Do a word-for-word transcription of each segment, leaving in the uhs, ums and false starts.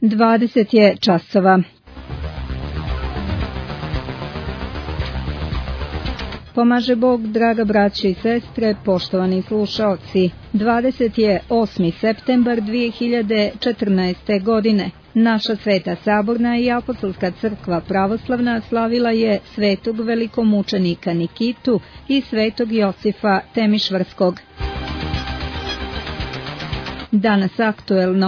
dvadeset je časova. Pomaže Bog, draga braće i sestre, poštovani slušaoci. dvadeset je osmi septembar dvije hiljade četrnaeste. godine. Naša Sveta Saborna i Apostolska crkva pravoslavna slavila je svetog velikomučenika Nikitu i svetog Josifa Temišvarskog. Danas aktuelno.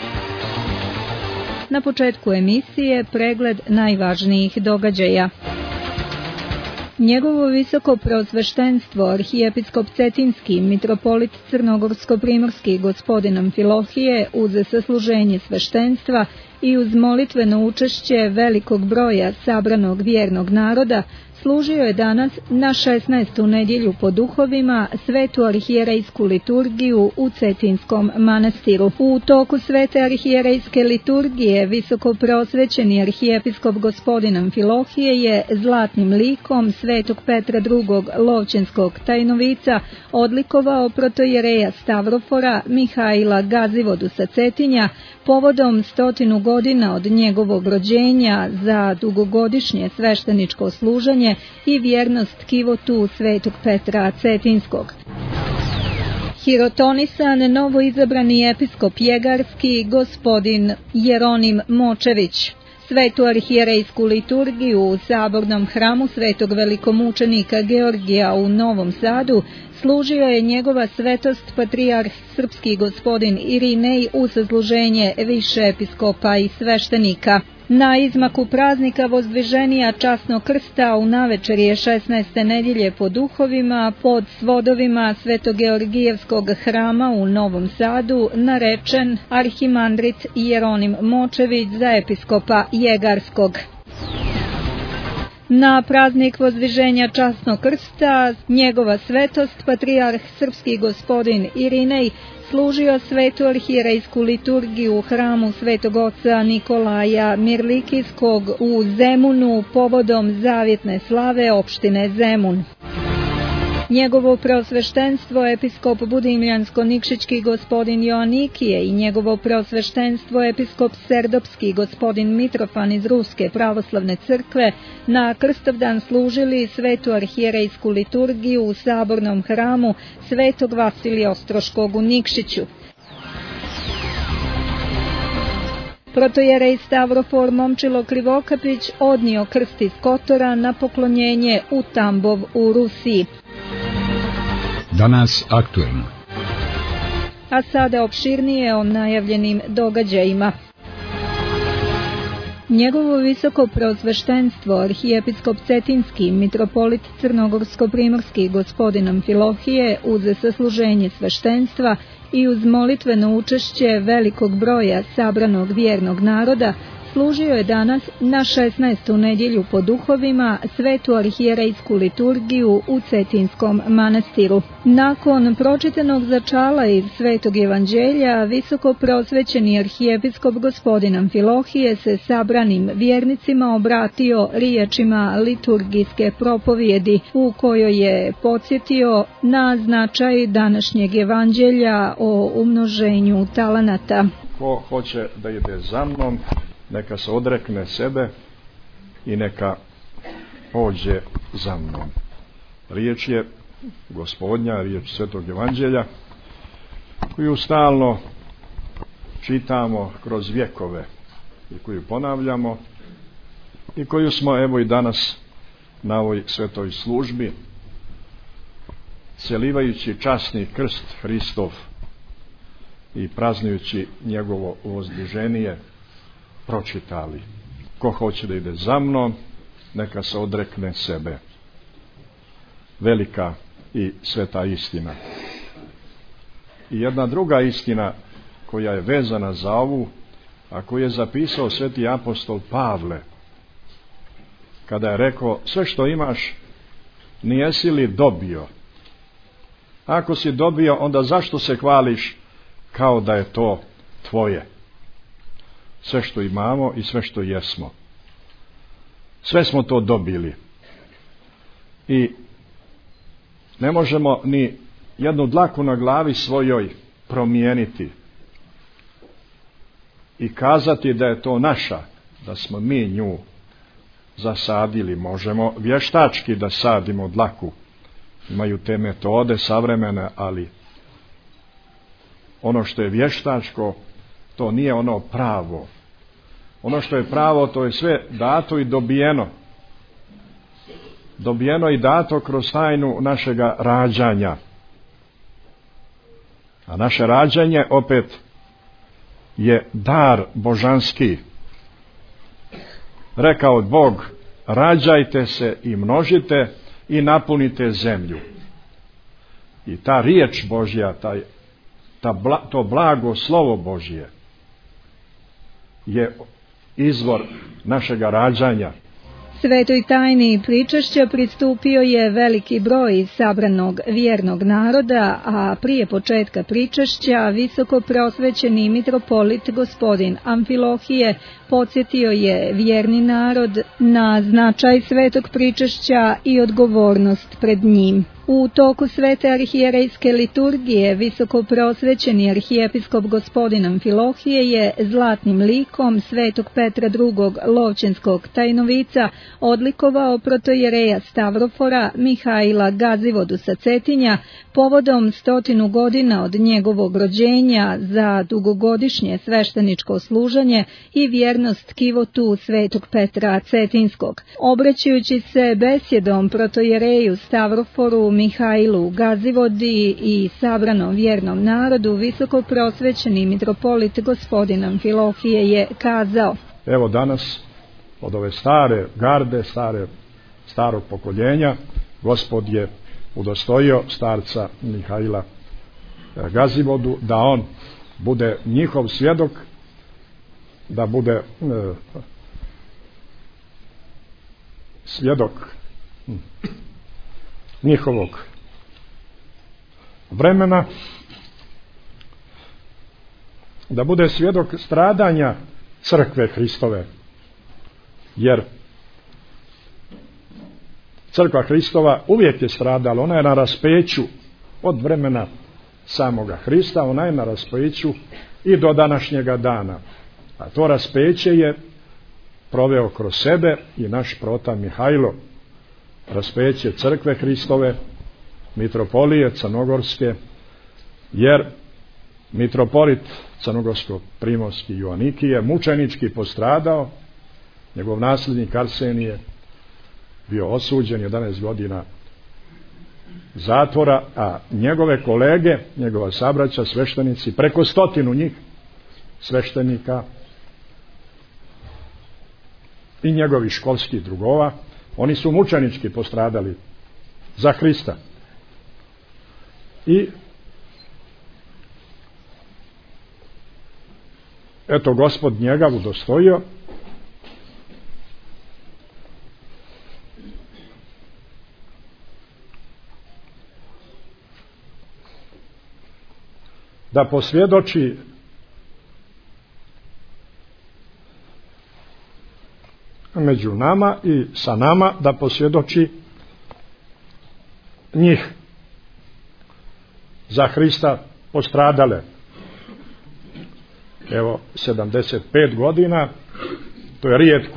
Na početku emisije pregled najvažnijih događaja. Njegovo visoko preosveštenstvo, arhijepiskop Cetinski, mitropolit Crnogorsko-primorski gospodin Amfilohije, uz sasluženje sveštenstva i uz molitveno učešće velikog broja sabranog vjernog naroda, služio je danas na šesnaestu nedjelju po duhovima svetu arhijerejsku liturgiju u Cetinskom manastiru. U toku svete arhijerejske liturgije visoko preosvećeni arhijepiskop gospodin Amfilohije je zlatnim likom svetog Petra drugog Lovćenskog tajnovica odlikovao protojereja Stavrofora Mihajla Gazivodu sa Cetinja povodom stotinu godina od njegovog rođenja za dugogodišnje svešteničko služenje i vjernost kivotu svetog Petra Cetinskog. Hirotonisan novoizabrani episkop Jegarski gospodin Jeronim Močević. Svetu arhijerejsku liturgiju u Sabornom hramu svetog velikomučenika Georgija u Novom Sadu služio je njegova svetost patrijarh srpski gospodin Irinej u sasluženje više episkopa i sveštenika. Na izmaku praznika vozdviženija časnog krsta u navečerje šesnaeste nedjelje po duhovima pod svodovima Svetogeorgijevskog hrama u Novom Sadu narečen arhimandrit Jeronim Močević za episkopa Jegarskog. Na praznik vozdviženja časnog krsta njegova svetost patrijarh srpski gospodin Irinej služio svetu arhijerejsku liturgiju u hramu svetog oca Nikolaja Mirlikijskog u Zemunu povodom zavjetne slave opštine Zemun. Njegovo preosveštenstvo episkop Budimljansko-Nikšićki gospodin Joanikije i njegovo preosveštenstvo episkop Serdopski gospodin Mitrofan iz Ruske pravoslavne crkve na Krstovdan služili svetu arhijerejsku liturgiju u Sabornom hramu svetog Vasilija Ostroškog u Nikšiću. Protojerej Stavrofor Momčilo Krivokapić odnio krst iz Kotora na poklonjenje u Tambov u Rusiji. Danas aktuelno. A sada opširnije o najavljenim događajima. Njegovo visoko preosveštenstvo arhijepiskop Cetinski, mitropolit Crnogorsko-primorski gospodin Amfilohije uz sasluženje sveštenstva i uz molitveno učešće velikog broja sabranog vjernog naroda služio je danas na šesnaestu nedjelju po duhovima svetu arhijerejsku liturgiju u Cetinskom manastiru. Nakon pročitanog začala iz Svetog Evanđelja, visoko preosvećeni arhijepiskop gospodin Amfilohije se sabranim vjernicima obratio riječima liturgijske propovjedi u kojoj je podsjetio na značaj današnjeg Evanđelja o umnoženju talenata. Ko hoće da ide za mnom, neka se odrekne sebe i neka pođe za mnom. Riječ je Gospodnja, riječ Svetog Evanđelja, koju stalno čitamo kroz vjekove i koju ponavljamo i koju smo evo i danas na ovoj svetoj službi, celivajući časni krst Hristov i praznujući njegovo vozdviženje, pročitali. Ko hoće da ide za mnom, neka se odrekne sebe. Velika i sveta istina. I jedna druga istina koja je vezana za ovu, a koju je zapisao sveti apostol Pavle, kada je rekao: sve što imaš, nijesi li dobio? Ako si dobio, onda zašto se hvališ kao da je to tvoje? Sve što imamo i sve što jesmo, sve smo to dobili. I ne možemo ni jednu dlaku na glavi svojoj promijeniti. i kazati da je to naša, da smo mi nju zasadili. Možemo vještački da sadimo dlaku, imaju te metode savremene, ali ono što je vještačko, to nije ono pravo. Ono što je pravo, to je sve dato i dobijeno. Dobijeno i dato kroz tajnu našega rađanja. A naše rađanje opet je dar božanski. Rekao Bog, rađajte se i množite i napunite zemlju. I ta riječ Božja, taj, ta, to blago slovo Božje je izvor našega rađanja. Svetoj tajni pričešća pristupio je veliki broj sabranog vjernog naroda, a prije početka pričešća visoko prosvećeni mitropolit gospodin Amfilohije podsjetio je vjerni narod na značaj svetog pričešća i odgovornost pred njim. U toku svete arhijerejske liturgije visoko prosvećeni arhijepiskop gospodin Amfilohije je zlatnim likom svetog Petra drugog Lovćenskog tajnovica odlikovao protojereja Stavrofora Mihajla Gazivodu sa Cetinja povodom stotinu godina od njegovog rođenja za dugogodišnje svešteničko služenje i vjernost kivotu svetog Petra Cetinskog. Obraćajući se besjedom protojereju Stavroforu Mihajlu Gazivodi i sabranom vjernom narodu, visoko prosvećeni mitropolit gospodin Amfilohije je kazao: Evo danas od ove stare garde, stare, starog pokoljenja, Gospod je udostojio starca Mihajla Gazivodu da on bude njihov svjedok, da bude e, svjedok njihovog vremena, da bude svjedok stradanja crkve Hristove, jer crkva Hristova uvijek je stradala, ona je na raspeću od vremena samoga Hrista, ona je na raspeću i do današnjega dana, a to raspeće je proveo kroz sebe i naš prota Mihajlo. Raspeće crkve Hristove, mitropolije crnogorske, jer mitropolit crnogorsko-primorski Joaniki je mučenički postradao, njegov nasljednik Arsenije bio osuđen jedanaest godina zatvora, a njegove kolege, njegova sabraća, sveštenici, preko stotinu njih sveštenika i njegovih školskih drugova, oni su mučenički postradali za Hrista. I eto, Gospod njega udostojio da posvjedoči među nama i sa nama, da posvjedoči njih za Hrista postradale. Evo, sedamdeset pet godina, to je rijetko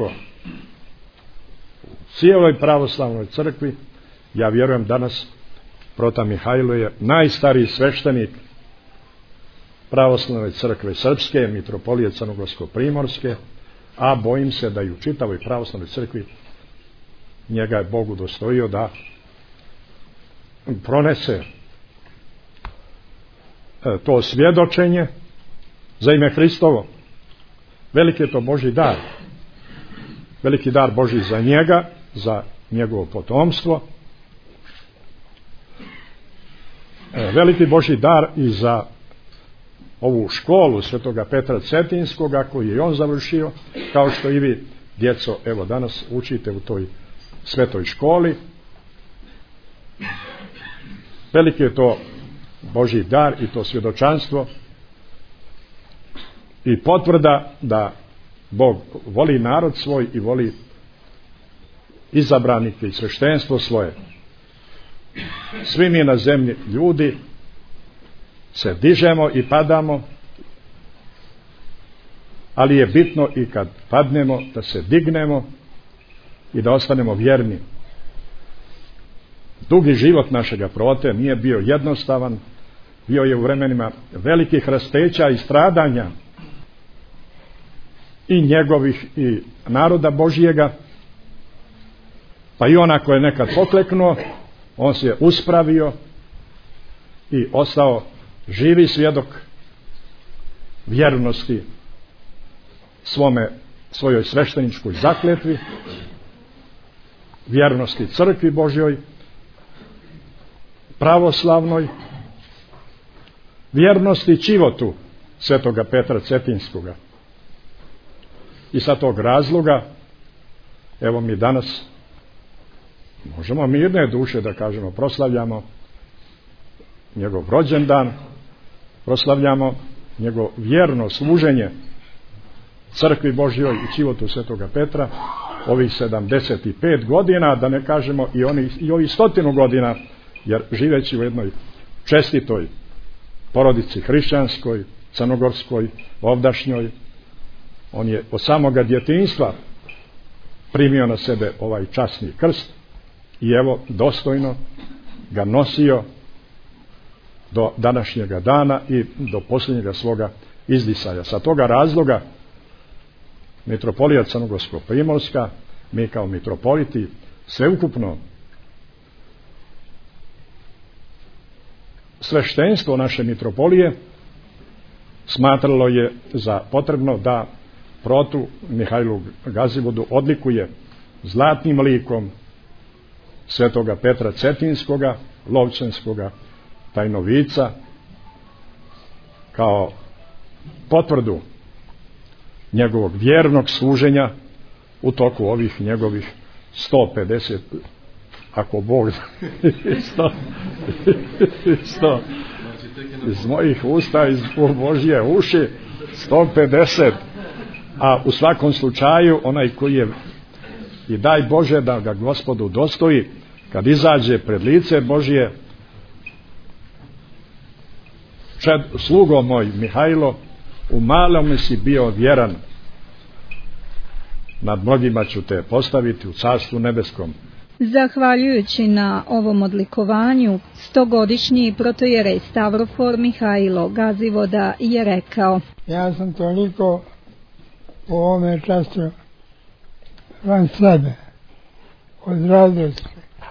u cijeloj pravoslavnoj crkvi. Ja vjerujem danas prota Mihajlo je najstariji sveštenik pravoslavne crkve srpske, mitropolije crnogorsko-primorske, a bojim se da i u čitavoj pravoslavnoj crkvi njega je Bog udostojio da pronese to svjedočenje za ime Hristovo. Veliki je to Božji dar. Veliki dar Božji za njega, za njegovo potomstvo. Veliki Božji dar i za ovu školu svetoga Petra Cetinskoga koju je on završio, kao što i vi, djeco, evo danas učite u toj svetoj školi. Veliki je to Božji dar i to svjedočanstvo i potvrda da Bog voli narod svoj i voli izabranike i sveštenstvo svoje. Svi mi na zemlji ljudi se dižemo i padamo, ali je bitno i kad padnemo da se dignemo i da ostanemo vjerni. Dugi život našega prote nije bio jednostavan, bio je u vremenima velikih rasteća i stradanja i njegovih i naroda Božjega, pa i ona koja je nekad pokleknuo, on se je uspravio i ostao živi svjedok vjernosti svome, svojoj svešteničkoj zakletvi, vjernosti crkvi Božjoj, pravoslavnoj, vjernosti čivotu svetoga Petra Cetinskoga. I sa tog razloga, evo mi danas možemo mirne duše da kažemo, proslavljamo njegov rođendan, proslavljamo njegov vjerno služenje crkvi Božjoj i čivotu svetoga Petra, ovih sedamdeset pet godina, da ne kažemo i, oni, i ovih stotinu godina, jer živeći u jednoj čestitoj porodici hrišćanskoj, crnogorskoj, ovdašnjoj, on je od samoga djetinjstva primio na sebe ovaj časni krst i evo dostojno ga nosio do današnjega dana i do posljednjega svoga izdisaja. Sa toga razloga mitropolija Crnogorsko-primorska, mi kao mitropoliti sveukupno sveštenstvo naše mitropolije smatralo je za potrebno da protu Mihajlu Gazivodu odlikuje zlatnim likom svetoga Petra Cetinskoga, lovčanskoga tajnovica, kao potvrdu njegovog vjernog služenja u toku ovih njegovih sto pedeset, ako Bog sto, sto iz mojih usta, iz Božje uši, sto pedeset, a u svakom slučaju onaj koji je, i daj Bože da ga Gospodu dostoji, kad izađe pred lice Božje, čed, slugo moj Mihajlo, u malom si bio vjeran, nad mnogima ću te postaviti u carstvu nebeskom. Zahvaljujući na ovom odlikovanju, stogodišnji protojerej Stavrofor Mihajlo Gazivoda je rekao: ja sam toliko u ovome času van sebe, od radosti.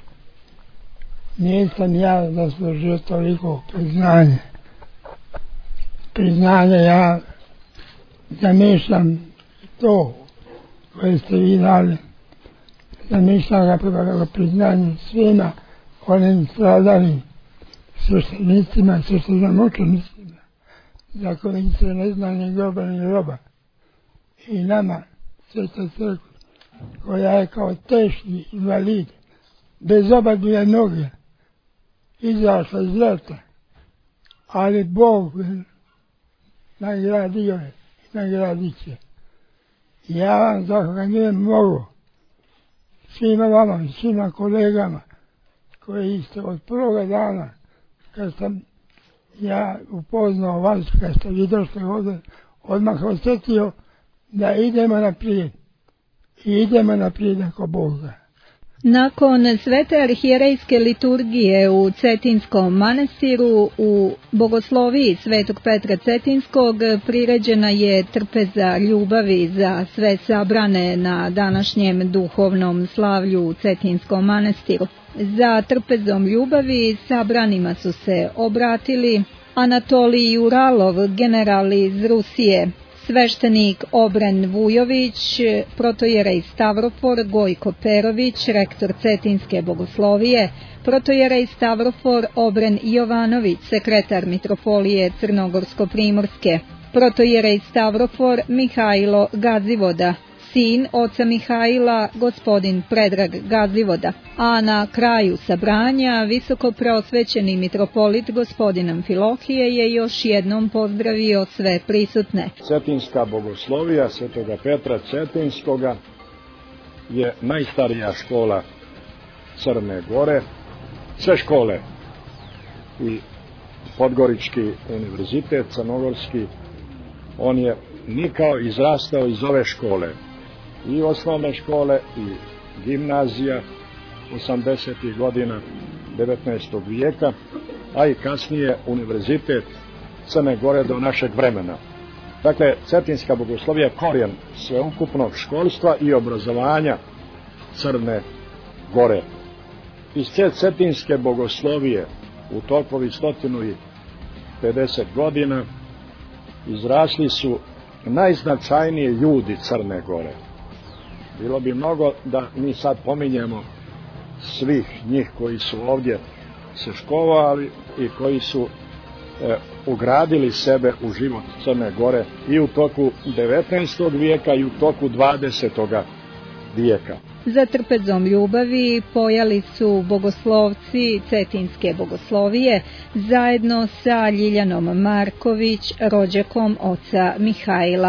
Nisam ja zaslužio toliko priznanje. Priznanje ja zamišljam to koje ste vi dali. Zamišljam ga prema priznanju svima onim stradalim sveštenicima, sveštenomučenicima, za kojim se ne zna ni groba ni roba. I nama, Sveta crkva, koja je kao teški invalid, bez oba dvije noge, izašla iz rata, ali Bog nagradio je i nagradit će. Ja vam zahvaljujem mogu svima vama i svima kolegama koji ste od prvoga dana, kad sam ja upoznao vas, kad ste vi došli ovdje, odmah osjetio da idemo naprijed i idemo naprijed ako Bog da. Nakon svete arhijerejske liturgije u Cetinskom manastiru u bogosloviji svetog Petra Cetinskog priređena je trpeza ljubavi za sve sabrane na današnjem duhovnom slavlju u Cetinskom manastiru. Za trpezom ljubavi sabranima su se obratili Anatolij Uralov, general iz Rusije, sveštenik Obren Vujović, protojerej Stavrofor Gojko Perović, rektor Cetinske bogoslovije, protojerej Stavrofor Obren Jovanović, sekretar mitropolije Crnogorsko-primorske, protojerej Stavrofor Mihajlo Gazivoda, sin oca Mihajla, gospodin Predrag Gazivoda, a na kraju sabranja visoko preosvećeni mitropolit gospodin Amfilohije je još jednom pozdravio sve prisutne. Cetinska bogoslovija svetoga Petra Cetinskoga je najstarija škola Crne Gore. Sve škole i Podgorički univerzitet crnogorski, on je nikao izrastao iz ove škole. I osnovne škole i gimnazija osamdesetih godina devetnaestog vijeka, a i kasnije univerzitet Crne Gore do našeg vremena. Dakle, cetinska bogoslovija je korijen sveukupnog školstva i obrazovanja Crne Gore. Iz te cetinske bogoslovije u tokovi stotinu i pedeset godina izrasli su najznačajniji ljudi Crne Gore. Bilo bi mnogo da mi sad pominjemo svih njih koji su ovdje se školovali i koji su e, ugradili sebe u život Crne Gore i u toku devetnaestog vijeka i u toku dvadesetog vijeka. Za trpezom ljubavi pojali su bogoslovci cetinske bogoslovije zajedno sa Ljiljanom Marković, rođakom oca Mihajla.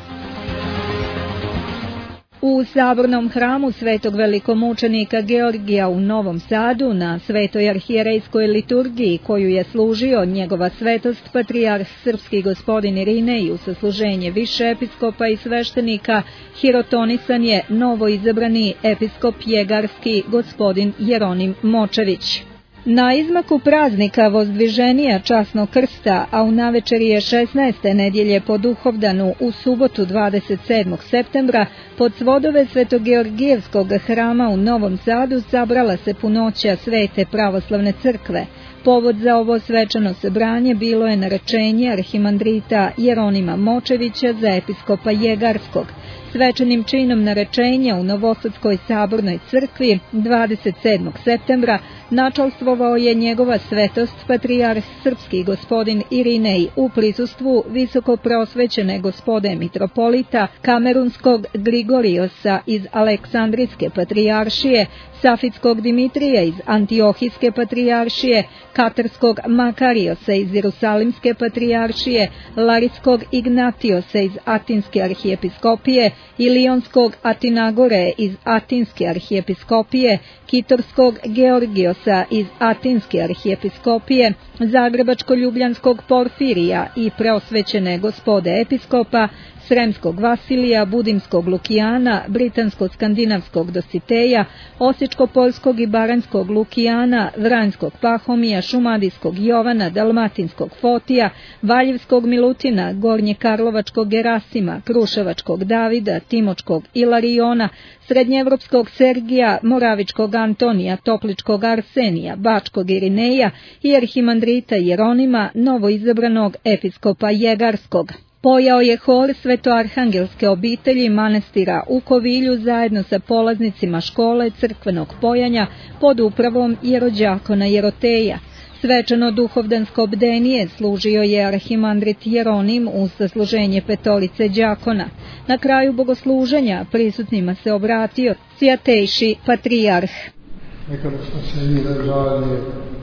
U sabornom hramu Svetog velikomučenika Georgija u Novom Sadu na Svetoj arhijerejskoj liturgiji koju je služio njegova svetost patrijarh srpski gospodin Irinej u sasluženje više episkopa i sveštenika, hirotonisan je novoizabrani episkop jegarski gospodin Jeronim Močević. Na izmaku praznika Vozdviženija časnog krsta, a u navečer je šesnaeste nedjelje po Duhovdanu u subotu dvadeset sedmog septembra, pod svodove Svetogeorgijevskog hrama u Novom Sadu sabrala se punoća Svete pravoslavne crkve. Povod za ovo svečano sabranje bilo je narečenje arhimandrita Jeronima Močevića za episkopa jegarskog. Svečanim činom narečenja u Novosadskoj sabornoj crkvi dvadeset sedmog septembra načalstvovao je njegova svetost patrijarh srpski gospodin Irinej u prisustvu visoko prosvećene gospode mitropolita Kamerunskog Grigoriosa iz Aleksandrijske patrijaršije, Safitskog Dimitrija iz Antiohijske patrijaršije, Katarskog Makariosa iz Jerusalimske patrijaršije, Laritskog Ignatiosa iz Atinske arhijepiskopije i Lionskog Atinagore iz Atinske arhijepiskopije, Kitorskog Georgiosa iz Atinske arhijepiskopije, Zagrebačko-Ljubljanskog Porfirija i preosvećene gospode episkopa, Sremskog Vasilija, Budimskog Lukijana, Britansko-skandinavskog Dositeja, Osječko-poljskog i Baranjskog Lukijana, Vranjskog Pahomija, Šumadijskog Jovana, Dalmatinskog Fotija, Valjevskog Milutina, Gornjekarlovačkog Gerasima, Kruševačkog Davida, Timočkog Ilariona, Srednjeevropskog Sergija, Moravičkog Antonija, Topličkog Arsenija, Bačkog Irineja i arhimandrita Jeronima, novoizabranog episkopa jegarskog. Pojao je hor svetoarhangelske obitelji manastira u Kovilju zajedno sa polaznicima škole crkvenog pojanja pod upravom jerođakona Jeroteja. Svečano duhovdansko bdenije služio je arhimandrit Jeronim uz sasluženje petorice đakona. Na kraju bogosluženja prisutnima se obratio sjatejši patrijarh. Nekada smo se mi držali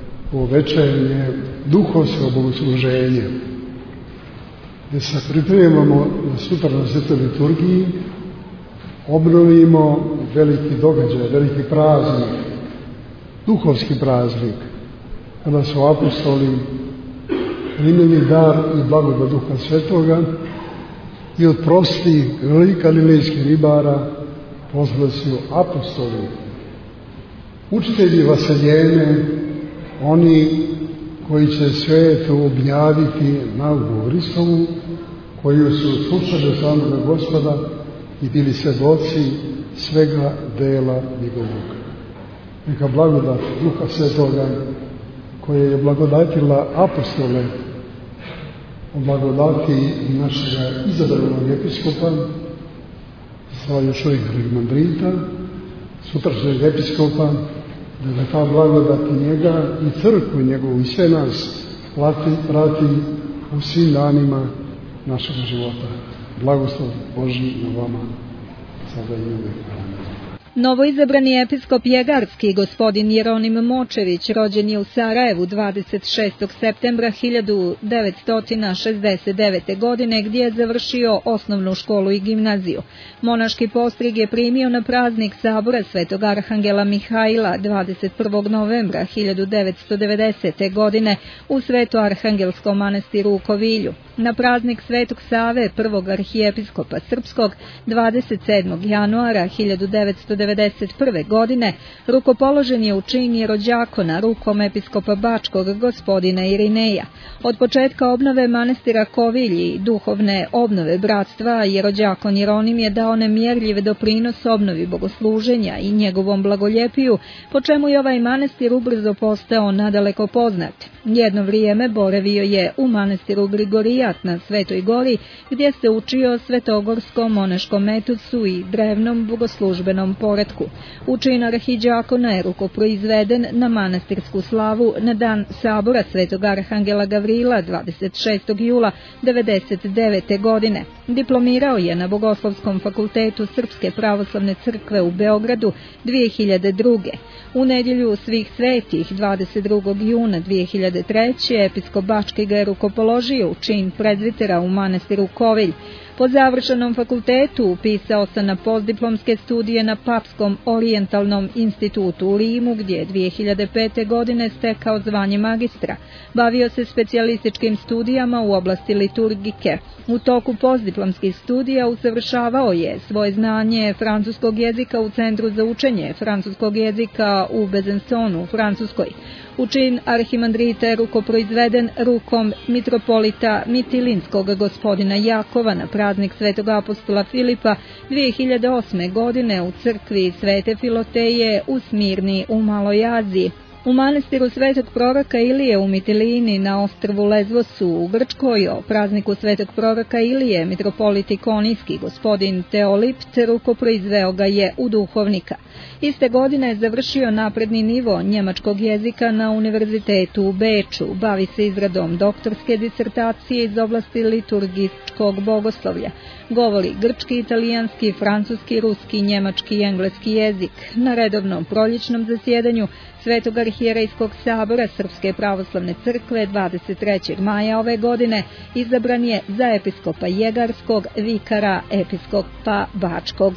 u večernje duhovsko bogosluženje, gdje se pripremamo na sutra na svetoj liturgiji, obnovimo veliki događaj, veliki praznik, duhovski praznik, kada su apostoli primili dar i blagodat Duha Svetoga i od prostih galilejskih ribara postali su apostoli, učitelji vaseljene, oni koji će svetu objaviti nauku Hristovu, koji su slušali samoga Gospoda i bili svjedoci svega dela njegovog. Neka blagodat Duha Svetoga, koja je blagodatila apostole, blagodati našega izabranog episkopa, sva još uvijek arhimandrita, sutrašnjeg episkopa, da ga ta blagodat i njega i crkvu njegovu i sve nas prati, prati u svim danima našeg života. Blagoslov Božji na vama, sada i uvijek. Novoizabrani episkop jegarski gospodin Jeronim Močević rođen je u Sarajevu dvadeset šestog septembra hiljadu devetsto šezdeset devete. godine gdje je završio osnovnu školu i gimnaziju. Monaški postrig je primio na praznik sabora Svetog arhangela Mihajla dvadeset prvog novembra hiljadu devetsto devedesete. godine u Svetoarhangelskom manastiru u Kovilju. Na praznik Svetog Save, prvog arhijepiskopa srpskog, dvadeset sedmog januara hiljadu devetsto devedeset prve. godine, rukopoložen je u čin jerođakona rukom episkopa Bačkog gospodina Irineja. Od početka obnove manastira Kovilji i duhovne obnove bratstva, jerođakon Jeronim je dao nemjerljiv doprinos obnovi bogosluženja i njegovom blagoljepiju, po čemu je ovaj manastir ubrzo postao nadaleko poznat. Jedno vrijeme boravio je u manastiru Grigorijat na Svetoj gori, gdje se učio svetogorskom monaškom etosu i drevnom bogoslužbenom poretku. U čin arhiđakona je rukoproizveden na manastirsku slavu na dan sabora Svetog Arhangela Gavrila dvadeset šestog jula devedeset devete. godine. Diplomirao je na Bogoslovskom fakultetu Srpske pravoslavne crkve u Beogradu dvije hiljade druge. U nedjelju svih svetih dvadeset drugog juna dvije hiljade treće. episkop Bački ga je rukopoložio u čin prezbitera u manastiru Kovilj. Po završenom fakultetu upisao se na postdiplomske studije na Papskom orijentalnom institutu u Rimu, gdje je dvije hiljade pete. godine stekao zvanje magistra. Bavio se specijalističkim studijama u oblasti liturgike. U toku postdiplomskih studija usavršavao je svoje znanje francuskog jezika u Centru za učenje francuskog jezika u Bezensonu u Francuskoj. U čin arhimandrita je rukoproizveden rukom mitropolita Mitilinskog gospodina Jakova na praznik Svetog apostola Filipa dvije hiljade osme. godine u crkvi Svete Filoteje u Smirni u Maloj Aziji. U manastiru Svetog proroka Ilije u Mitilini na ostrvu Lezvosu u Grčkoj o prazniku Svetog proroka Ilije mitropolit Ikonijski gospodin Teolipt rukoproizveo ga je u duhovnika. Iste godine je završio napredni nivo njemačkog jezika na Univerzitetu u Beču. Bavi se izradom doktorske disertacije iz oblasti liturgijskog bogoslovlja. Govori grčki, italijanski, francuski, ruski, njemački i engleski jezik. Na redovnom proljećnom zasjedanju Svetog arhijerejskog sabora Srpske pravoslavne crkve dvadeset trećeg maja ove godine izabran je za episkopa Jegarskog, vikara episkopa Bačkog.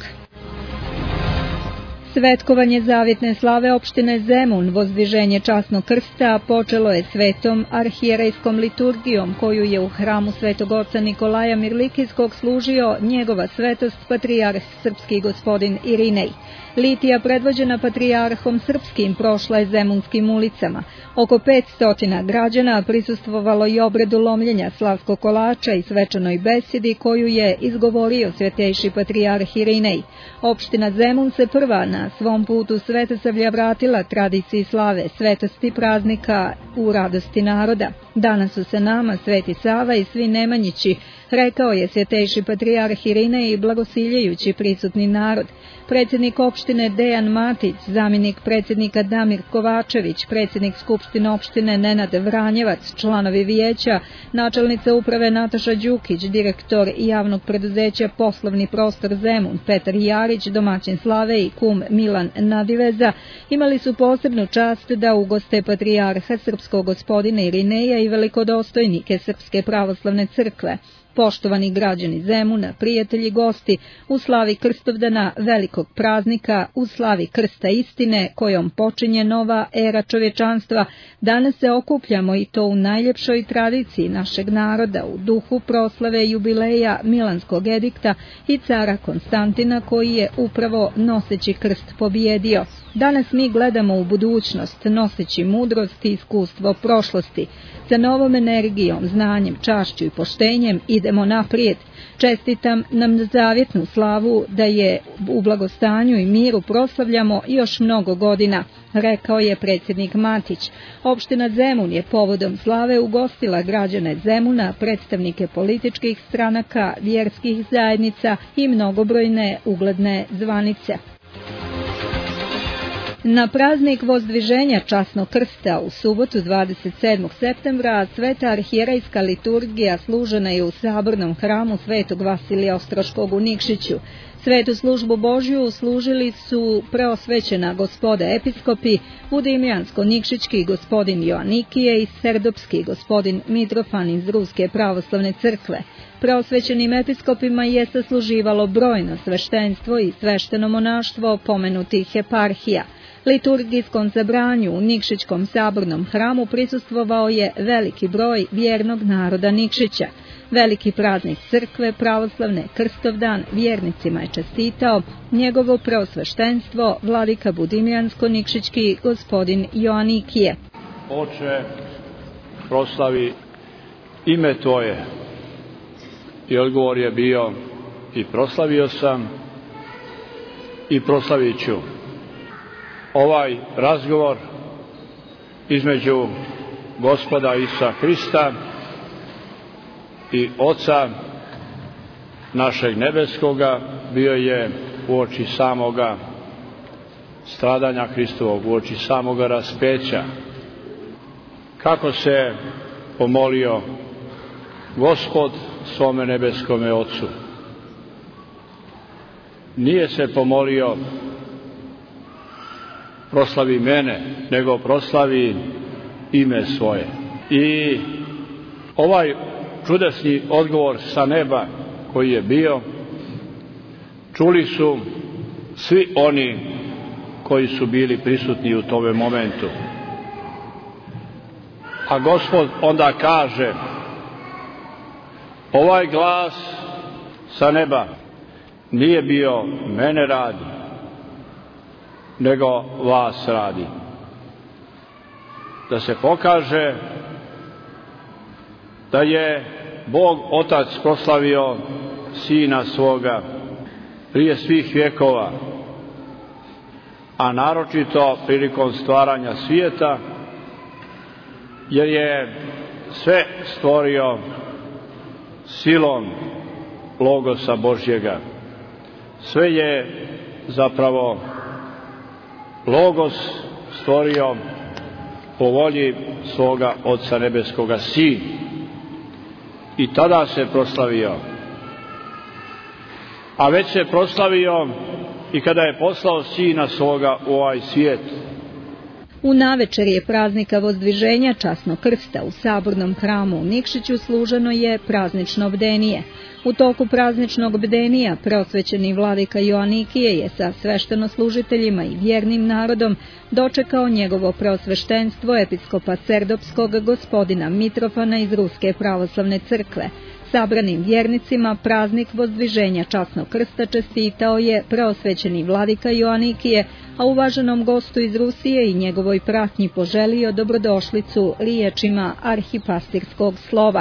Svetkovanje zavjetne slave opštine Zemun, vozdviženje časnog krsta, počelo je svetom arhijerejskom liturgijom, koju je u hramu Svetog oca Nikolaja Mirlikijskog služio njegova svetost patrijarh srpski gospodin Irinej. Litija predvođena patrijarhom srpskim prošla je zemunskim ulicama. Oko petsto građana prisustvovalo i obredu lomljenja slavskog kolača i svečanoj besedi koju je izgovorio svetejši patrijarh Irinej. Opština Zemun se prva na svom putu Svetosavlja vratila tradiciji slave, svetosti praznika u radosti naroda. Danas su se nama Sveti Sava i svi Nemanjići, rekao je svetejši patrijarh Irinej blagosiljajući prisutni narod. Predsjednik opštine Dejan Matić, zamjenik predsjednika Damir Kovačević, predsjednik Skupštine opštine Nenad Vranjevac, članovi vijeća, načelnica uprave Nataša Đukić, direktor javnog preduzeća Poslovni prostor Zemun Petar Jarić, domaćin slave i kum Milan Nadiveza, imali su posebnu čast da ugoste patrijarha srpskog gospodina Irineja i velikodostojnike Srpske pravoslavne crkve. Poštovani građani Zemuna, prijatelji gosti, u slavi Krstovdana, velikog praznika, u slavi Krsta istine, kojom počinje nova era čovječanstva, danas se okupljamo i to u najljepšoj tradiciji našeg naroda, u duhu proslave jubileja Milanskog edikta i cara Konstantina, koji je upravo noseći krst pobjedio. Danas mi gledamo u budućnost, noseći mudrost i iskustvo prošlosti. Sa novom energijom, znanjem, čašću i poštenjem idemo naprijed. Čestitam nam zavjetnu slavu da je u blagostanju i miru proslavljamo još mnogo godina, rekao je predsjednik Matić. Opština Zemun je povodom slave ugostila građane Zemuna, predstavnike političkih stranaka, vjerskih zajednica i mnogobrojne ugledne zvanice. Na praznik vozdviženja časnog krsta u subotu dvadeset sedmog septembra sveta arhijerejska liturgija služena je u sabornom hramu Svetog Vasilija Ostroškog u Nikšiću. Svetu službu Božju služili su preosvećena gospoda episkopi, Budimljansko-Nikšićki gospodin Joanikije i Serdopski gospodin Mitrofan iz Ruske pravoslavne crkve. Preosvećenim episkopima je sasluživalo brojno sveštenstvo i svešteno monaštvo pomenutih eparhija. Liturgijskom zabranju u Nikšićkom sabornom hramu prisustvovao je veliki broj vjernog naroda Nikšića. Veliki praznik crkve pravoslavne, Krstovdan, vjernicima je čestitao njegovo preosveštenstvo vladika Budimljansko-Nikšićki gospodin Joanikije. Oče, proslavi ime Tvoje. I odgovor je bio: i proslavio sam i proslavit ću. Ovaj razgovor između Gospoda Isusa Hrista i Oca našeg nebeskoga bio je uoči samoga stradanja Hristovog, uoči samoga raspeća. Kako se pomolio Gospod svome nebeskome Ocu? Nije se pomolio proslavi mene, nego proslavi ime svoje. I ovaj čudesni odgovor sa neba koji je bio, čuli su svi oni koji su bili prisutni u tome momentu. A Gospod onda kaže: ovaj glas sa neba nije bio mene radi, nego vas radi. Da se pokaže da je Bog Otac proslavio Sina svoga prije svih vjekova, a naročito prilikom stvaranja svijeta, jer je sve stvorio silom Logosa Božjega. Sve je zapravo Logos stvorio po volji svoga Oca nebeskoga, Sin. I tada se proslavio. A već se proslavio i kada je poslao Sina svoga u ovaj svijet. U navečerje praznika Vozdviženja časnog krsta u Sabornom hramu u Nikšiću služeno je praznično bdenije. U toku prazničnog bdenija preosvećeni vladika Joanikije je sa sveštenoslužiteljima i vjernim narodom dočekao njegovo preosveštenstvo episkopa Serdopskog gospodina Mitrofana iz Ruske pravoslavne crkve. Sabranim vjernicima praznik Vozdviženja časnog krsta čestitao je preosvećeni vladika Joanikije, a uvaženom gostu iz Rusije i njegovoj pratnji poželio dobrodošlicu riječima arhipastirskog slova.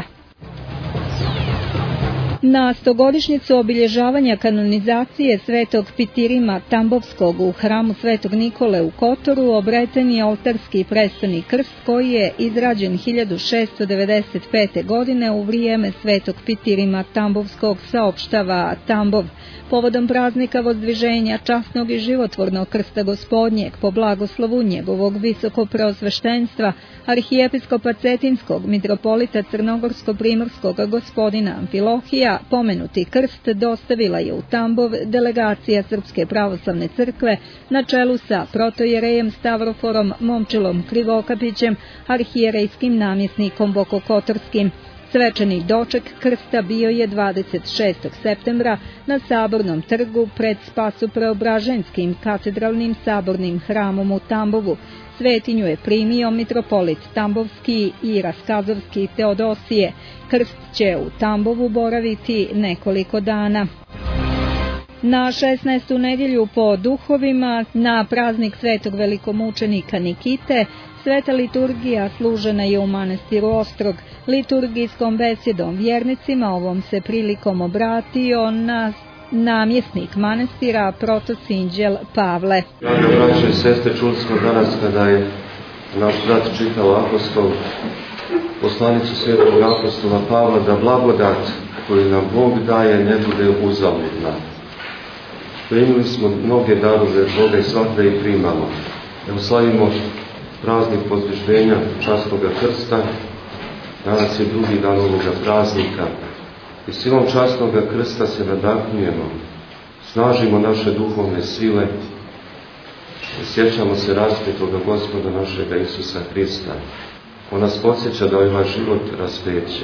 Na stogodišnjicu obilježavanja kanonizacije svetog Pitirima Tambovskog u hramu svetog Nikole u Kotoru obreten je oltarski prestoni krst koji je izrađen hiljadu šeststo devedeset pete. godine u vrijeme svetog Pitirima Tambovskog, saopštava Tambov. Povodom praznika Vozdviženja časnog i životvornog krsta Gospodnjeg po blagoslovu njegovog visokopreosveštenstva arhijepiskopa Cetinskog mitropolita Crnogorsko-primorskog gospodina Amfilohija, pomenuti krst dostavila je u Tambov delegacija Srpske pravoslavne crkve na čelu sa protojerejem Stavroforom Momčilom Krivokapićem, arhijerejskim namjesnikom Bokokotorskim. Svečani doček krsta bio je dvadeset šestog septembra na Sabornom trgu pred Spasopreobraženskim katedralnim sabornim hramom u Tambovu. Svetinju je primio mitropolit Tambovski i Raskazovski Teodosije. Krst će u Tambovu boraviti nekoliko dana. Na šesnaestu nedjelju po duhovima, na praznik svetog velikomučenika Nikite, sveta liturgija služena je u manastiru Ostrog. Liturgijskom besedom vjernicima ovom se prilikom obratio na namjesnik manastira protosinđel Pavle. Drage braće i sestre, čuli smo danas kada je naš brat čitao apostol, poslanicu svetog apostola Pavla, da blagodat koju nam Bog daje ne bude uzaludna. Primili smo mnoge darove Boga i svakda ih primamo. Evo slavimo praznik Vozdviženja časnoga krsta. Danas je drugi dan ovoga praznika. I silom časnoga krsta se nadahnujemo, snažimo naše duhovne sile i sjećamo se raspetoga Gospoda našega Isusa Hrista. On nas podsjeća da ovaj život raspeće.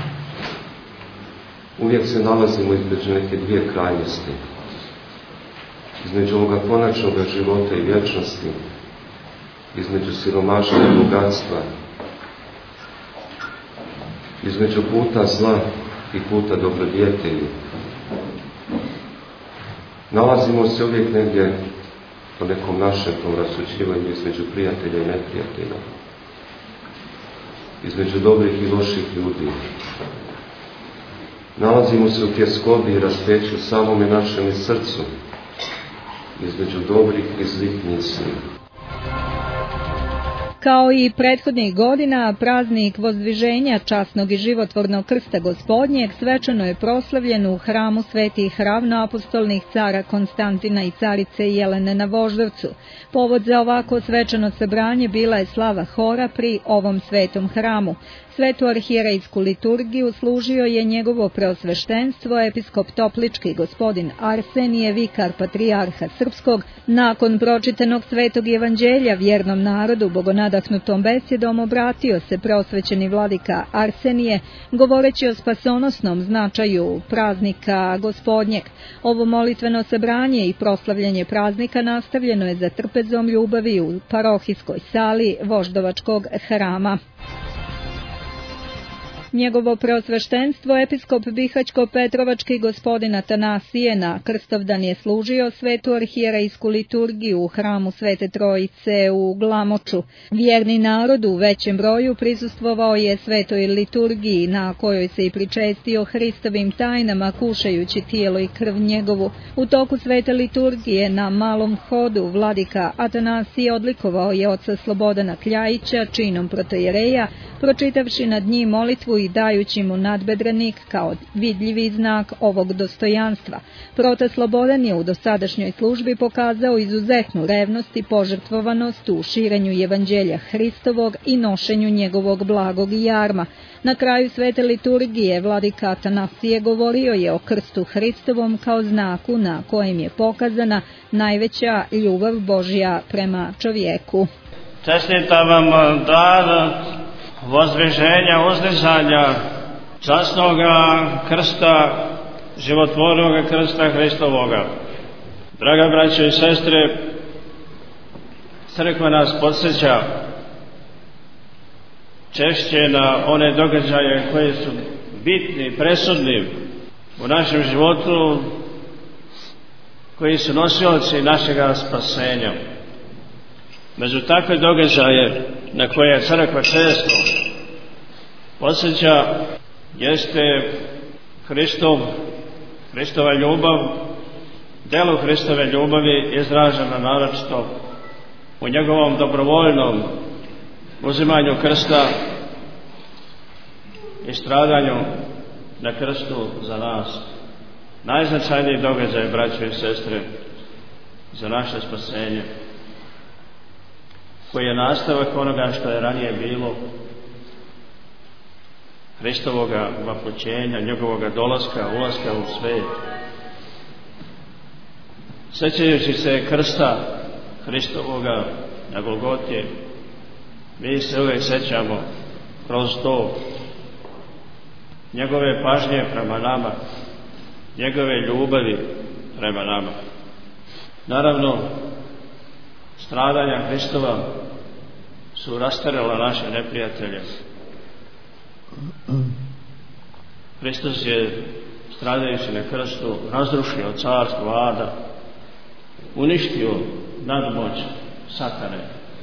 Uvijek se nalazimo između neke dvije krajnosti. Između ovoga konačnog života i vječnosti, između siromaštva i bogatstva, između puta zla i puta dobrodjetelju. Nalazimo se uvijek negdje po nekom našem tom rasuđivanju između prijatelja i neprijatelja, između dobrih i loših ljudi. Nalazimo se u tjeskobi i raspeću u samome našem srcu, između dobrih i zlih misli. Kao i prethodnih godina, praznik Vozdviženja časnog i životvornog krsta Gospodnjeg svečano je proslavljen u hramu svetih ravnoapostolnih cara Konstantina i carice Jelene na Voždovcu. Povod za ovako svečano sabranje bila je slava hora pri ovom svetom hramu. Svetu arhijerejsku liturgiju služio je njegovo preosveštenstvo episkop Toplički gospodin Arsenije, vikar patrijarha srpskog. Nakon pročitanog svetog evanđelja vjernom narodu bogonadahnutom besjedom obratio se preosvećeni vladika Arsenije, govoreći o spasonosnom značaju praznika Gospodnjeg. Ovo molitveno sabranje i proslavljanje praznika nastavljeno je za trpezom ljubavi u parohijskoj sali Voždovačkog hrama. Njegovo preosveštenstvo episkop Bihaćko-Petrovački gospodin Atanasije na Krstovdan je služio svetu arhijerejsku liturgiju u hramu Svete Trojice u Glamoču. Vjerni narod u većem broju prisustvovao je svetoj liturgiji na kojoj se i pričestio Hristovim tajnama kušajući tijelo i krv njegovu. U toku svete liturgije na malom hodu vladika Atanasije odlikovao je oca Slobodana Kljajića činom protojereja, pročitavši nad njim molitvu i dajući mu nadbedrenik kao vidljivi znak ovog dostojanstva. Prota Slobodan je u dosadašnjoj službi pokazao izuzetnu revnost i požrtvovanost u širenju evanđelja Hristovog i nošenju njegovog blagog jarma. Na kraju svete liturgije vladika Atanasije govorio je o krstu Hristovom kao znaku na kojem je pokazana najveća ljubav Božja prema čovjeku. Čestitam vam dan vozdviženja, uzdizanja časnoga krsta, životvornoga krsta Hristovoga. Draga braćo i sestre, crkva nas podsjeća češće na one događaje koji su bitni, presudni u našem životu, koji su nosioci našega spasenja. Među takve događaje na koje crkva često podsjeća jeste Hristov, Hristova ljubav, delo Hristove ljubavi izražena naročito u njegovom dobrovoljnom uzimanju krsta i stradanju na krstu za nas. Najznačajniji događaj, braćo i sestre, za naše spasenje, koji je nastavak onoga što je ranije bilo, Hristovoga vapućenja, njegovoga dolaska, ulaska u svijet. Sjećajući se krsta Hristovoga na Golgoti, mi se uvijek sjećamo kroz to njegove pažnje prema nama, njegove ljubavi prema nama. Naravno, stradanja Hristova su rastarala naše neprijatelje. Hristos je, stradajući na krstu, razrušio carstvo Ada, uništio nadmoć satane.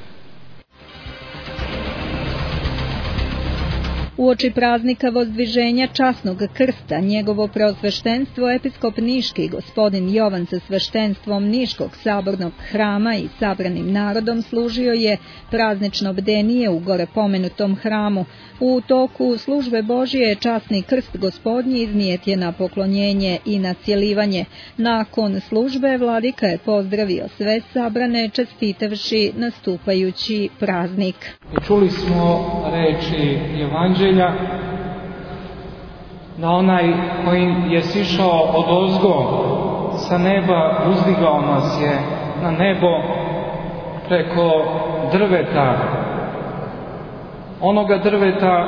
Uoči praznika Vozdviženja časnog krsta, njegovo preosveštenstvo episkop Niški gospodin Jovan sa sveštenstvom Niškog sabornog hrama i sabranim narodom služio je praznično bdenije u gore pomenutom hramu. U toku službe Božije časni krst Gospodnji iznijet je na poklonjenje i na cjelivanje. Nakon službe vladika je pozdravio sve sabrane čestitavši nastupajući praznik. Čuli smo reči Evanđelja da onaj koji je sišao od ozgo sa neba uzdigao nas je na nebo preko drveta, onoga drveta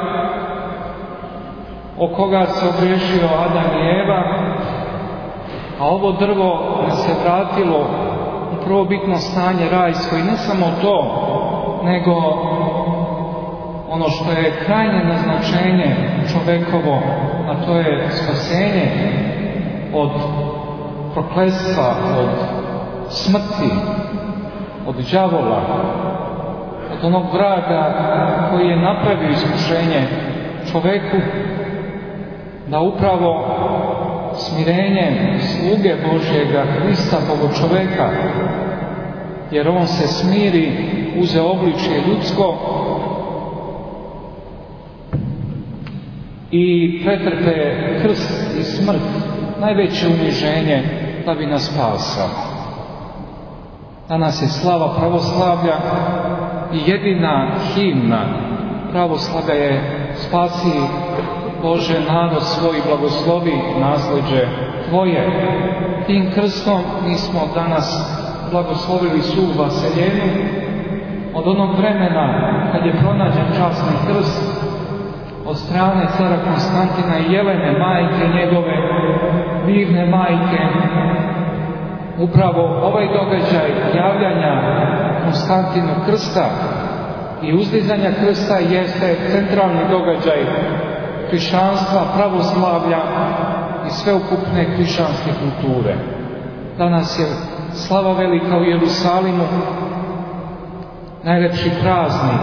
o koga se ogriješio Adam i Eva, a ovo drvo nas je vratilo u prvobitno stanje rajsko. I ne samo to, nego ono što je krajnje naznačenje čovekovo, a a to je spasenje od prokletstva, od smrti, od đavola, od onog vraga koji je napravio iskušenje čoveku, da upravo smirenjem sluge Božjega Hrista, Bogočoveka, jer on se smiri, uze obličje ljudsko i pretrpe krst i smrt, najveće uniženje da bi nas spasao. Danas je slava pravoslavlja i jedina himna pravoslavlja je spasi Bože narod svoj, blagoslovi nasleđe Tvoje. Tim krstom mi smo danas blagoslovili svu vaseljenu od onog vremena kad je pronađen časni krst od strane cara Konstantina i Jelene, majke njegove, divne majke. Upravo ovaj događaj javljanja Konstantinu krsta i uzdizanja krsta jeste centralni događaj hrišćanstva, pravoslavlja i sveukupne hrišćanske kulture. Danas je slava velika u Jerusalimu, najlepši praznik.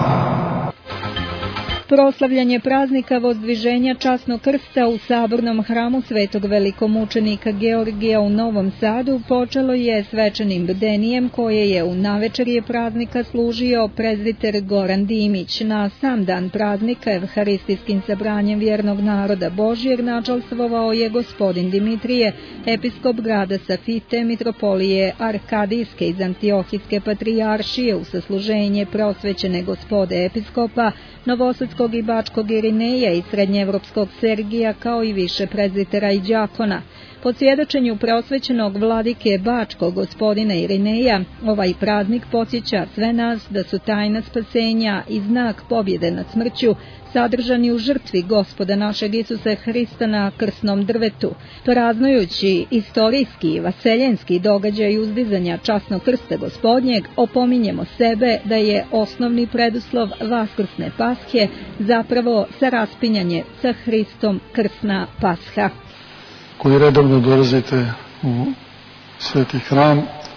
Proslavljanje praznika Vozdviženja časnog krsta u Sabornom hramu Svetog velikomučenika Georgija u Novom Sadu počelo je svečanim bdenijem koje je u navečerje praznika služio prezbiter Goran Dimić. Na sam dan praznika evharistijskim sabranjem vjernog naroda Božjeg načalstvovao je gospodin Dimitrije, episkop grada Safite, mitropolije Arkadijske iz Antiohijske patrijaršije u sasluženje prosvećene gospode episkopa, Novosadskog i Bačkog Irineja i Srednjeevropskog Sergija, kao i više prezbitera i đakona. Po svjedočenju prosvećenog vladike Bačkog gospodina Irineja, ovaj praznik podsjeća sve nas da su tajna spasenja i znak pobjede nad smrću sadržani u žrtvi Gospoda našeg Isusa Hrista na krsnom drvetu. Praznujući istorijski i vaseljenski događaj uzdizanja časnog krsta Gospodnjeg, opominjemo sebe da je osnovni preduslov vaskrsne pashe zapravo saraspinjanje sa Hristom krsna pasha. Koji redovno dolazite u sveti hram,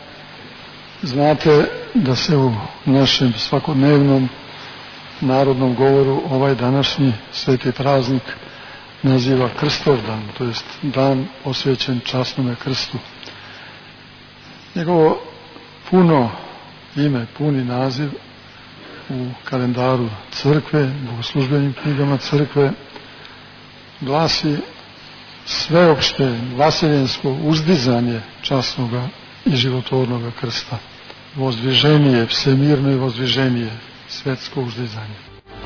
znate da se u našem svakodnevnom narodnom govoru ovaj današnji sveti praznik naziva Krstovdan, to jest dan posvećen časnome krstu. Njegovo puno ime, puni naziv u kalendaru crkve, bogoslužbenim knjigama crkve glasi sveopšte vaseljensko uzdizanje časnoga i životvornoga krsta. Vozdviženje, vsemirno i vozdviženje, svetsko uzdizanje.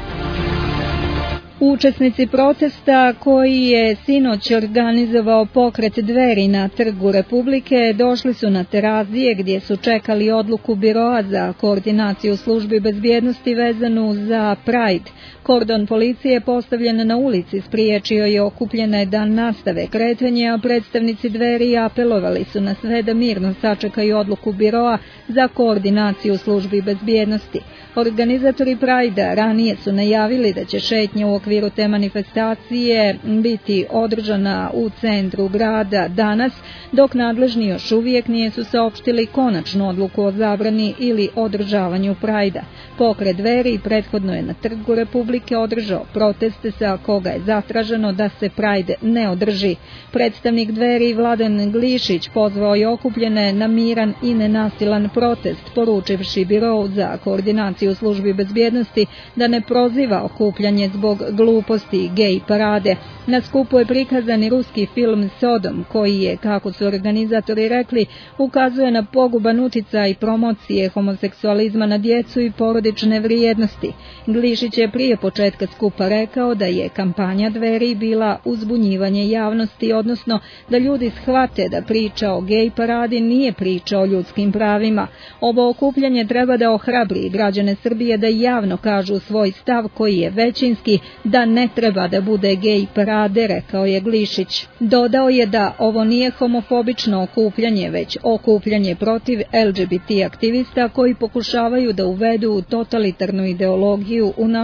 Učesnici protesta koji je sinoć organizovao pokret Dveri na Trgu Republike došli su na Terazije gdje su čekali odluku Biroa za koordinaciju službi bezbjednosti vezanu za Pride. Kordon policije postavljen na ulici spriječio je okupljene da nastave kretanje, a predstavnici Dveri apelovali su na sve da mirno sačekaju odluku Biroa za koordinaciju službi bezbjednosti. Organizatori Pride-a ranije su najavili da će šetnja u okviru te manifestacije biti održana u centru grada danas, dok nadležni još uvijek nisu saopštili konačnu odluku o zabrani ili održavanju Pride-a. Pokret Dveri prethodno je na Trgu Republike održao proteste sa koga je zatraženo da se Pride ne održi. Predstavnik Dveri Vladan Glišić pozvao je okupljene na miran i nenasilan protest, poručivši Birou za koordinaciju u službi bezbjednosti da ne proziva okupljanje zbog gluposti gej parade. Na skupu je prikazan i ruski film Sodom, koji je, kako su organizatori rekli, ukazuje na poguban uticaj promocije homoseksualizma na djecu i porodične vrijednosti. Glišić je prije početka skupa rekao da je kampanja Dveri bila uzbunjivanje javnosti, odnosno da ljudi shvate da priča o gej paradi nije priča o ljudskim pravima. Ovo okupljanje treba da ohrabri građane Srbije da javno kažu svoj stav koji je većinski, da ne treba da bude gej parade, rekao je Glišić. Dodao je da ovo nije homofobično okupljanje, već okupljanje protiv el ge be te aktivista koji pokušavaju da uvedu totalitarnu ideologiju u naše škole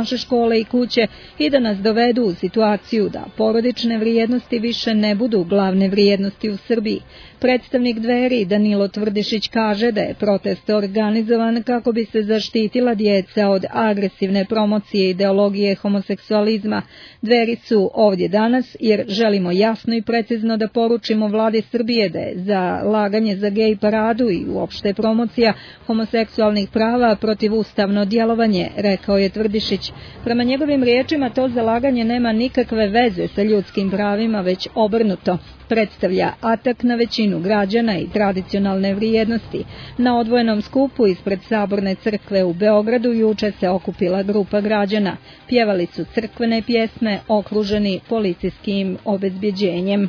škole i kuće i da nas dovedu u situaciju da porodične vrijednosti više ne budu glavne vrijednosti u Srbiji. Predstavnik Dveri Danilo Tvrdišić kaže da je protest organizovan kako bi se zaštitila djeca od agresivne promocije ideologije homoseksualizma. Dveri su ovdje danas jer želimo jasno i precizno da poručimo vladi Srbije da je za laganje za gej paradu i uopšte promocija homoseksualnih prava protivustavno djelovanje, rekao je Tvrdišić. Prema njegovim riječima to zalaganje nema nikakve veze sa ljudskim pravima, već obrnuto. Predstavlja atak na većinu građana i tradicionalne vrijednosti. Na odvojenom skupu ispred Saborne crkve u Beogradu juče se okupila grupa građana. Pjevali su crkvene pjesme okruženi policijskim obezbjeđenjem.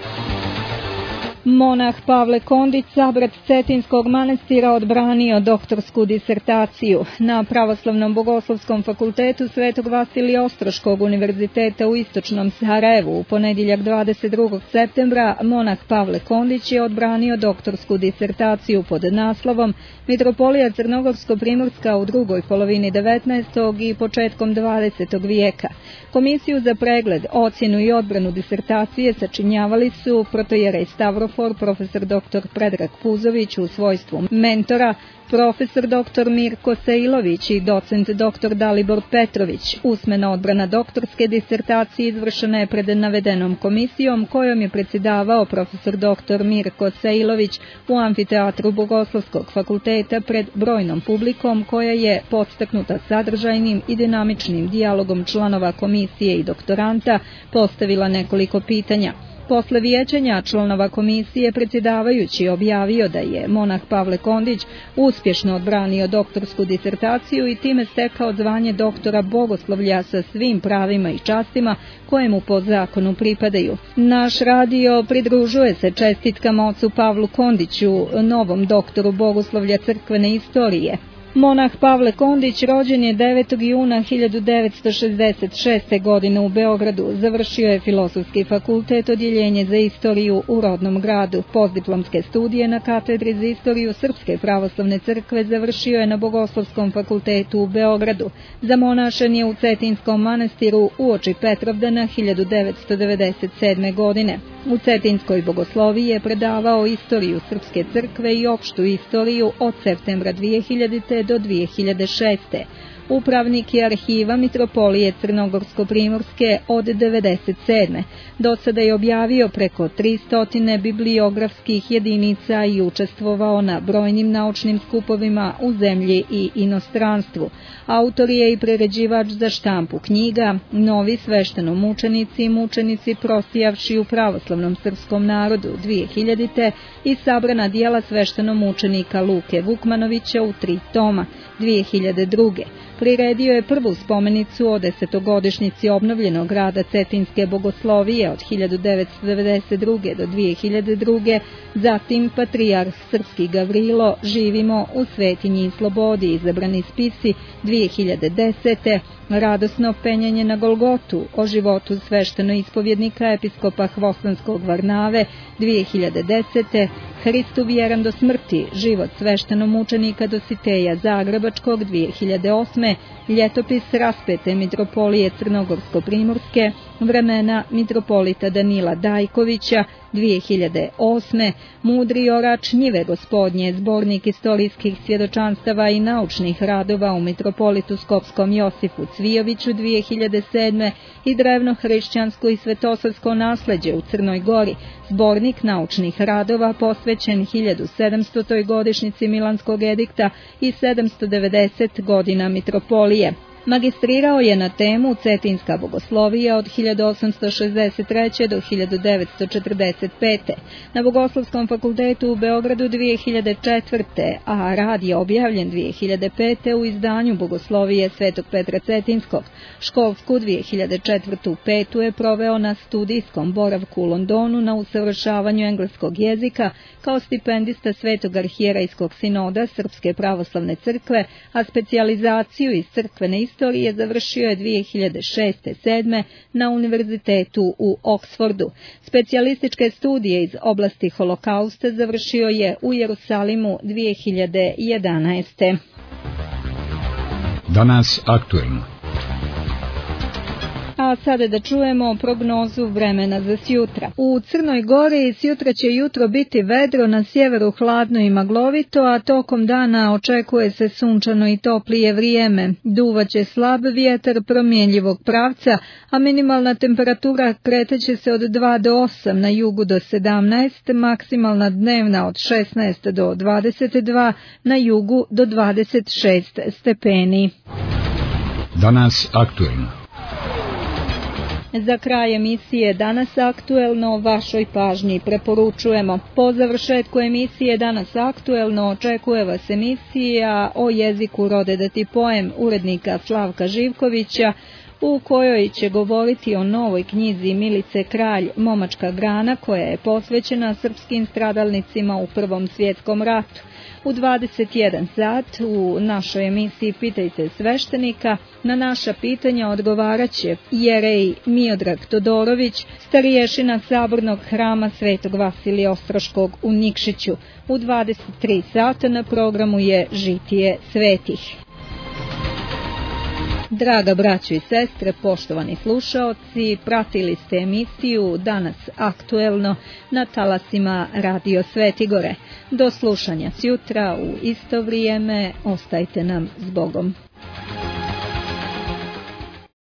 Monah Pavle Kondić, sabrat Cetinskog manastira, odbranio doktorsku disertaciju. Na Pravoslavnom bogoslovskom fakultetu Svetog Vasilija Ostroškog univerziteta u istočnom Sarajevu u ponedjeljak dvadeset drugog septembra monah Pavle Kondić je odbranio doktorsku disertaciju pod naslovom Mitropolija Crnogorsko-Primorska u drugoj polovini devetnaestog i početkom dvadesetog vijeka. Komisiju za pregled, ocjenu i odbranu disertacije sačinjavali su protojerej Stavrofor, profesor doktor Predrag Puzović u svojstvu mentora, profesor doktor Mirko Sejlović i docent doktor Dalibor Petrović. Usmena odbrana doktorske disertacije izvršena je pred navedenom komisijom kojom je predsjedavao profesor doktor Mirko Sejlović u amfiteatru Bogoslovskog fakulteta pred brojnom publikom koja je podstaknuta sadržajnim i dinamičnim dijalogom članova komisije i doktoranta postavila nekoliko pitanja. Posle vijećanja članova komisije predsjedavajući objavio da je monah Pavle Kondić uspješno odbranio doktorsku disertaciju i time stekao zvanje doktora bogoslovlja sa svim pravima i častima koje mu po zakonu pripadaju. Naš radio pridružuje se čestitkama ocu Pavlu Kondiću, novom doktoru bogoslovlja crkvene istorije. Monah Pavle Kondić rođen je devetog juna hiljadu devetsto šezdeset šeste. godine u Beogradu. Završio je Filozofski fakultet, odjeljenje za istoriju u rodnom gradu. Postdiplomske studije na katedri za istoriju Srpske pravoslavne crkve završio je na Bogoslovskom fakultetu u Beogradu. Zamonašen je u Cetinskom manastiru uoči Petrovdana hiljadu devetsto devedeset sedme. godine. U Cetinskoj bogosloviji je predavao istoriju Srpske crkve i opštu istoriju od septembra dvije hiljadite. do dvije hiljade šeste. Upravnik je arhiva Mitropolije Crnogorsko-Primorske od devedeset sedme. Do sada je objavio preko tristo bibliografskih jedinica i učestvovao na brojnim naučnim skupovima u zemlji i inostranstvu. Autor je i priređivač za štampu knjiga Novi sveštenomučenici i mučenici prosijavši u pravoslavnom srpskom narodu dvije hiljadite. i sabrana dijela sveštenomučenika Luke Vukmanovića u tri toma dvije hiljade druge. Priredio je prvu spomenicu o desetogodišnjici obnovljenog grada Cetinske bogoslovije od hiljadu devetsto devedeset druge. do dvije hiljade druge. Zatim Patrijarh Srpski Gavrilo, Živimo u svetinji i slobodi, izabrani spisi dvije hiljade desete. Radosno penjanje na Golgotu, o životu sveštenoispovjednika episkopa Hvoslanskog Varnave dvije hiljade desete. Hristu vjeran do smrti, život sveštenomučenika Dositeja Zagrebačkog dvije hiljade osme. Ljetopis raspete Mitropolije Crnogorsko-Primorske, vremena mitropolita Danila Dajkovića dvije hiljade osme. Mudri orač njive gospodnje, zbornik istorijskih svjedočanstava i naučnih radova u mitropolitu Skopskom Josifu Cvijoviću dvije hiljade sedme. i drevno hrišćansko i svetosavsko nasljeđe u Crnoj Gori, zbornik naučnih radova posvećen hiljadu sedamstotoj godišnjici Milanskog edikta i sedamsto devedeset godina mitropolije. Magistrirao je na temu Cetinska bogoslovija od hiljadu osamsto šezdeset treće. do hiljadu devetsto četrdeset pete. na Bogoslovskom fakultetu u Beogradu dvije hiljade četvrte. a rad je objavljen dvije hiljade pete. u izdanju Bogoslovije Svetog Petra Cetinskog. Školsku dvije hiljade četvrtu. petu. je proveo na studijskom boravku u Londonu na usavršavanju engleskog jezika kao stipendista Svetog arhijerejskog sinoda Srpske pravoslavne crkve, a specijalizaciju iz crkvene istorije završio je dvije hiljade šeste. sedme. na univerzitetu u Oksfordu. Specijalističke studije iz oblasti holokausta završio je u Jerusalimu dvije hiljade jedanaeste. Danas aktuelno. A sada da čujemo prognozu vremena za sjutra. U Crnoj Gori sjutra će jutro biti vedro, na sjeveru hladno i maglovito, a tokom dana očekuje se sunčano i toplije vrijeme. Duvaće slab vjetar promjenjivog pravca, a minimalna temperatura kreteće se od dva do osam, na jugu do sedamnaest, maksimalna dnevna od šesnaest do dvadeset dva, na jugu do dvadeset šest stepeni. Danas aktuelno. Za kraj emisije Danas aktuelno vašoj pažnji preporučujemo. Po završetku emisije Danas aktuelno očekuje vas emisija o jeziku Rode da ti poem urednika Slavka Živkovića, u kojoj će govoriti o novoj knjizi Milice Kralj, Momačka grana, koja je posvećena srpskim stradalnicima u Prvom svjetskom ratu. U dvadeset jedan sat u našoj emisiji Pitajte sveštenika na naša pitanja odgovaraće jerej Miodrag Todorović, stariješina Sabornog hrama Svetog Vasilija Ostroškog u Nikšiću. U dvadeset tri sata na programu je Žitije svetih. Draga braćo i sestre, poštovani slušaoci, pratili ste emisiju Danas aktuelno na talasima Radio Svetigore. Do slušanja sjutra u isto vrijeme, ostajte nam s Bogom.